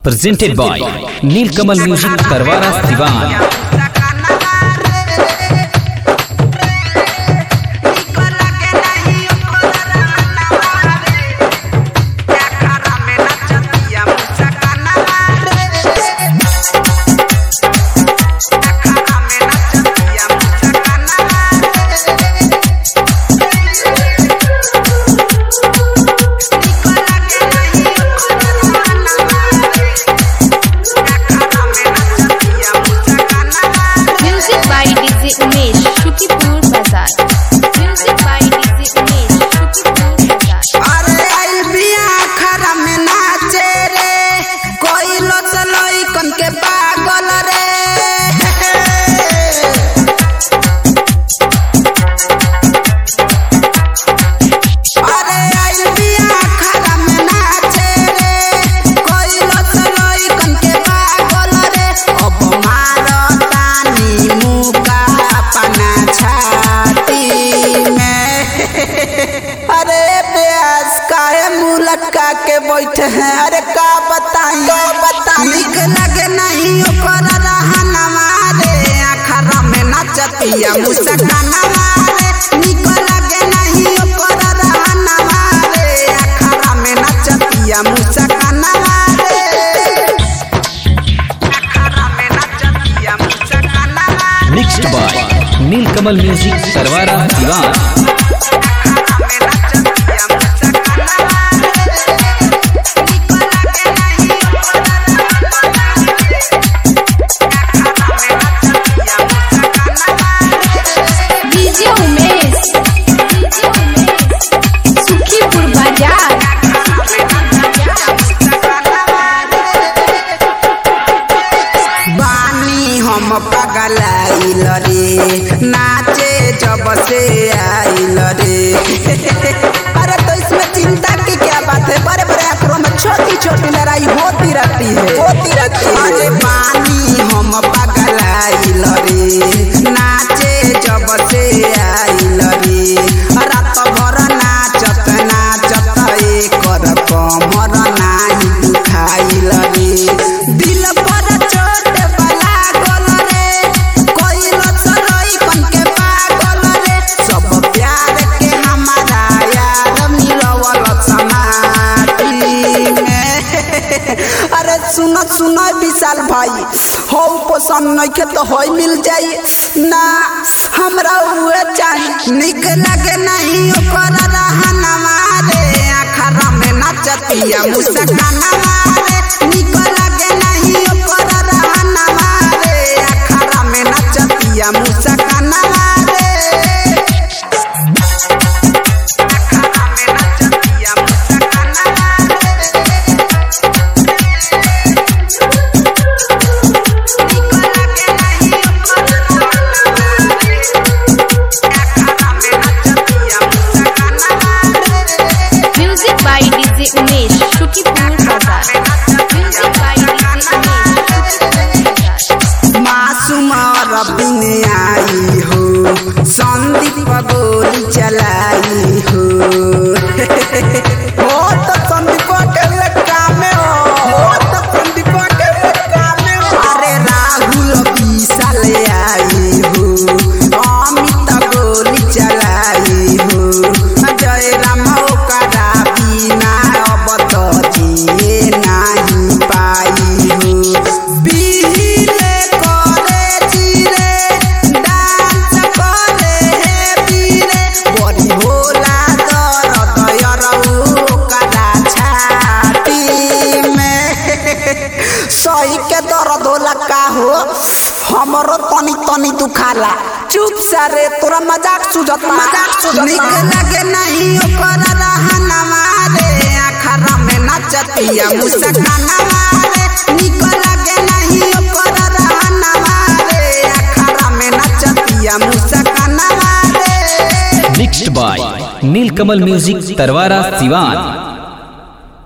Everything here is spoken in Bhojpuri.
Presented by Nilkamal Music Tarwara Siwan. लटका के बैठे हैं, अरे का बताई निक लगे नहीं ओकर रहनवा रे, अखरा में नचतिया मुस्कानवा रे, निक लगे नहीं ओकर रहनवा रे, अखरा में नचतिया मुस्कानवा रे, अखरा में नचतिया मुस्कानवा। Mixed by Nilkamal Music Tarwara Siwan. हम पगलाइल रे, नाचे जब से आइल रे। अरे तो इसमें चिंता की क्या बात है, बड़े बड़े अखरों में छोटी छोटी लड़ाई होती रहती है। अरे पानी हम पगलाइल रे, नाचे जब से आइल रे, रात भर नाचत नाचत एकर कमर नाही दुखाइल रे, दिल पर सुनो सुनो विशाल भाई, हो पसंद नहीं के तो हो मिल जाई ना, हमरा हुए चाहिए। निक लगे नहीं ओकर रहनवा रे, अखरा में नचतिया मुस्कानवा रे, निक लगे नहीं ओकर रहनवा रे, अखरा में नचतिया मुस्कानवा रे, अखरा में नचतिया मुस्कानवा रे। आई हो संदीप गोली चलाई हो, हो तो संदीप के काम में हो तो संदीप के काम में हो। अरे राहुल विशाल आई हो, अमित गोली चलाई हो, जय राम ओकरा बिना अब तो जिए नहीं पाई हो, सही के दर्द होला का हो, हमरो तनी तनी दुखाला, चुप सारे तोरा मजाक सुझता। निक लगे नहीं ओकर रहनवा रे, अखरा में नचतिया मुस्कानवा रे, निक लगे नहीं ओकर रहनवा रे, अखरा में नचतिया मुस्कानवा रे। Mixed by Nilkamal Music Tarwara Siwan.